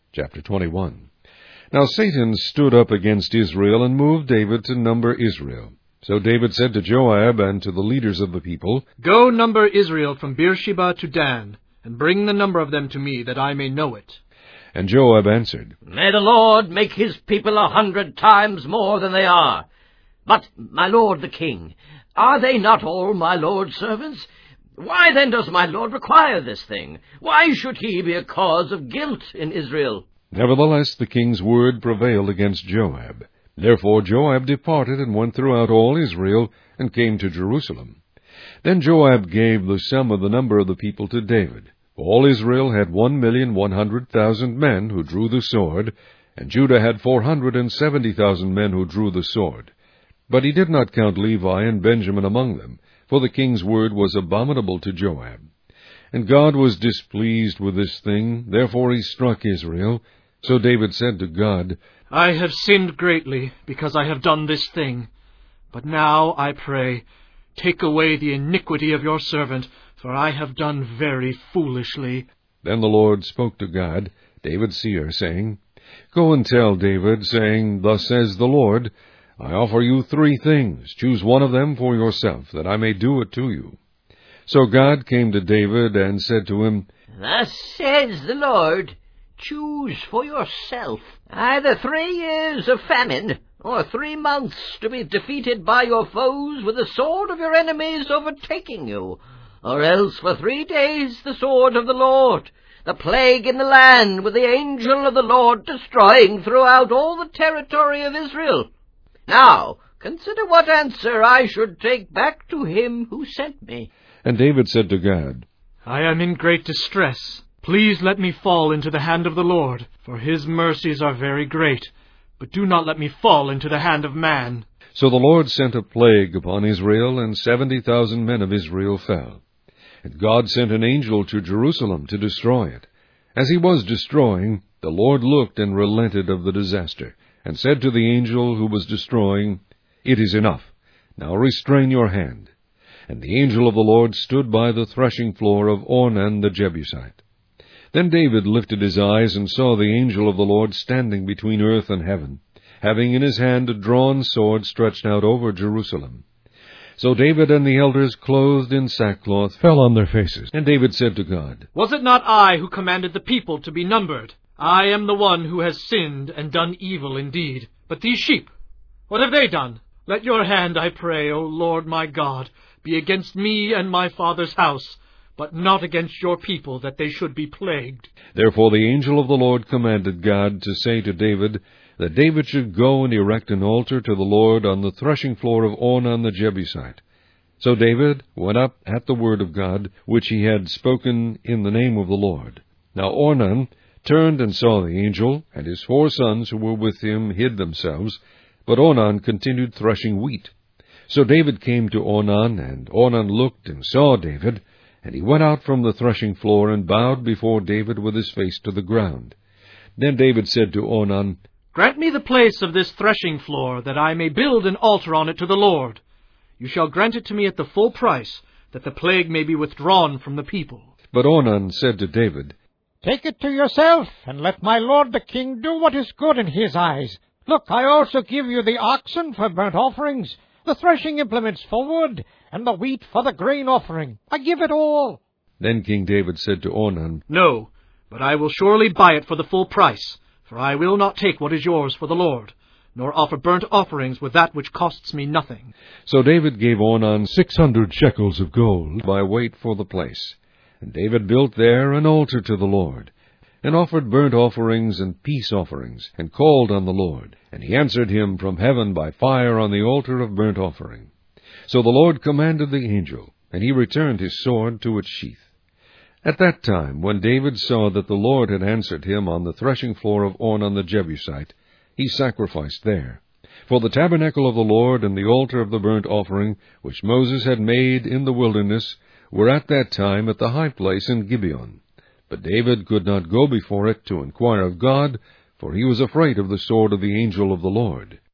Chapter 21. Now Satan stood up against Israel, and moved David to number Israel. So David said to Joab and to the leaders of the people, Go number Israel from Beersheba to Dan, and bring the number of them to me, that I may know it. And Joab answered, May the Lord make his people 100 times more than they are. But, my lord the king, are they not all my lord's servants? Why then does my lord require this thing? Why should he be a cause of guilt in Israel? Nevertheless the king's word prevailed against Joab. Therefore Joab departed, and went throughout all Israel, and came to Jerusalem. Then Joab gave the sum of the number of the people to David. All Israel had 1,100,000 men who drew the sword, and Judah had 470,000 men who drew the sword. But he did not count Levi and Benjamin among them, for the king's word was abominable to Joab. And God was displeased with this thing, therefore he struck Israel. So David said to God, I have sinned greatly, because I have done this thing. But now, I pray, take away the iniquity of your servant, for I have done very foolishly. Then the Lord spoke to Gad, David's seer, saying, Go and tell David, saying, Thus says the Lord, I offer you 3 things. Choose one of them for yourself, that I may do it to you. So God came to David and said to him, Thus says the Lord, choose for yourself either 3 years of famine, or 3 months to be defeated by your foes with the sword of your enemies overtaking you, or else for 3 days the sword of the Lord, the plague in the land, with the angel of the Lord destroying throughout all the territory of Israel. Now, consider what answer I should take back to him who sent me. And David said to God, I am in great distress. Please let me fall into the hand of the Lord, for his mercies are very great. But do not let me fall into the hand of man. So the Lord sent a plague upon Israel, and 70,000 men of Israel fell. And God sent an angel to Jerusalem to destroy it. As he was destroying, the Lord looked and relented of the disaster, and said to the angel who was destroying, It is enough. Now restrain your hand. And the angel of the Lord stood by the threshing floor of Ornan the Jebusite. Then David lifted his eyes, and saw the angel of the Lord standing between earth and heaven, having in his hand a drawn sword stretched out over Jerusalem. So David and the elders, clothed in sackcloth, fell on their faces. And David said to God, Was it not I who commanded the people to be numbered? I am the one who has sinned and done evil indeed. But these sheep, what have they done? Let your hand, I pray, O Lord my God, be against me and my father's house, but not against your people, that they should be plagued. Therefore the angel of the Lord commanded God to say to David, that David should go and erect an altar to the Lord on the threshing floor of Ornan the Jebusite. So David went up at the word of God, which he had spoken in the name of the Lord. Now Ornan turned and saw the angel, and his 4 sons who were with him hid themselves, but Ornan continued threshing wheat. So David came to Ornan, and Ornan looked and saw David, and he went out from the threshing floor, and bowed before David with his face to the ground. Then David said to Ornan, Grant me the place of this threshing floor, that I may build an altar on it to the Lord. You shall grant it to me at the full price, that the plague may be withdrawn from the people. But Ornan said to David, Take it to yourself, and let my lord the king do what is good in his eyes. Look, I also give you the oxen for burnt offerings, the threshing implements for wood, and the wheat for the grain offering. I give it all. Then King David said to Ornan, No, but I will surely buy it for the full price, for I will not take what is yours for the Lord, nor offer burnt offerings with that which costs me nothing. So David gave Ornan 600 shekels of gold by weight for the place. And David built there an altar to the Lord, and offered burnt offerings and peace offerings, and called on the Lord. And he answered him from heaven by fire on the altar of burnt offering. So the Lord commanded the angel, and he returned his sword to its sheath. At that time, when David saw that the Lord had answered him on the threshing floor of Ornan the Jebusite, he sacrificed there. For the tabernacle of the Lord and the altar of the burnt offering, which Moses had made in the wilderness, were at that time at the high place in Gibeon. But David could not go before it to inquire of God, for he was afraid of the sword of the angel of the Lord.